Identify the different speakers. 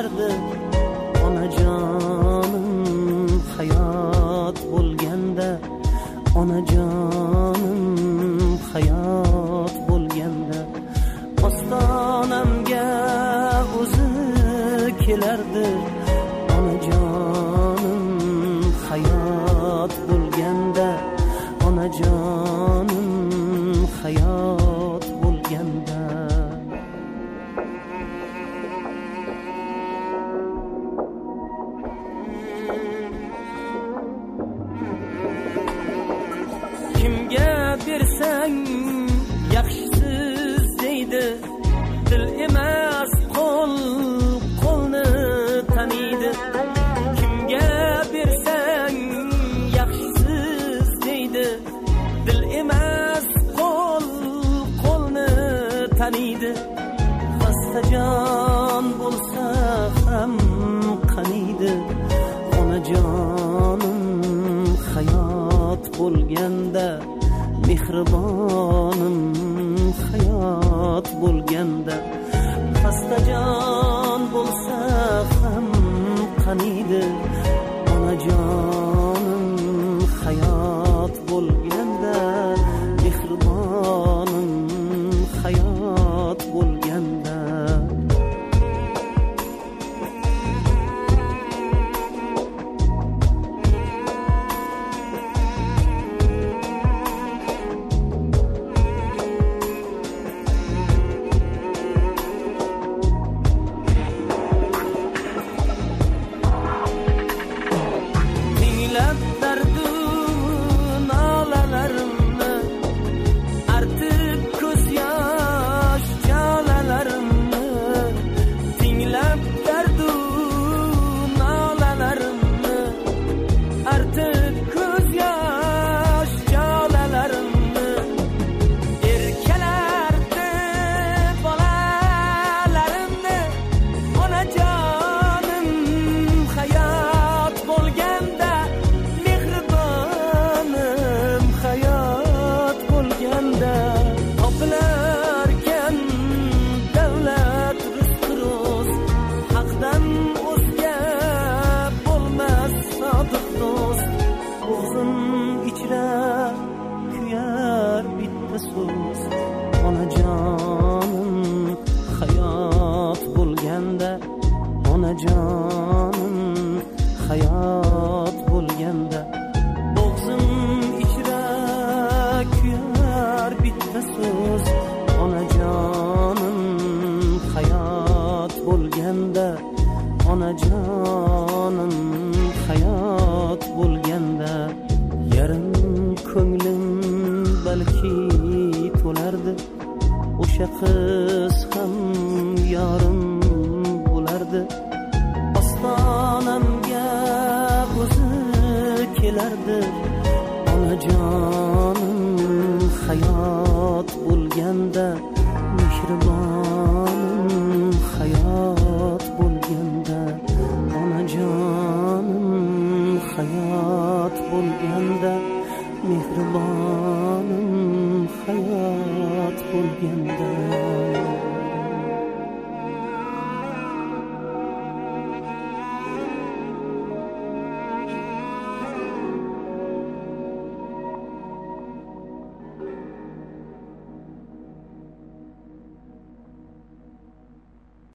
Speaker 1: kelardi. Onajonim hayot bo'lganda, onajonim hayot bo'lganda, ostonamga o'zi kelardi. Onajonim hayot bo'lganda, onajonim hayot bo'lganda. Kimga bersang yaxshisiz deydi, dil emas qo'l qo'lni taniydi. Kimga bersang yaxshisiz deydi, dil emas qo'l qo'lni taniydi. Xastajon bo'lsa ham qaniydi. Onajonim hayot bo'lganda, mehribonim hayot bo'lganda, xastajon bo'lsa ham qaniydi. Onajonim hayot bo'lganda, mehribonim hayot bo'lganda. Onajonim hayot bo'lganda, onajonim hayot bo'lganda, bo'g'zim ichra kuyar bitta so'z. Onajonim hayot bo'lganda, onajonim hayot bo'lganda, yarim ko'nglim balki to'lardi. O'sha qiz ham yorim bo'lardi. Ostonamga o'zi kelardi. Onajonim hayot bo'lganda, mehribonim hayot bo'lganda, onajonim hayot bo'lganda, mehribonim hayot bo'lganda.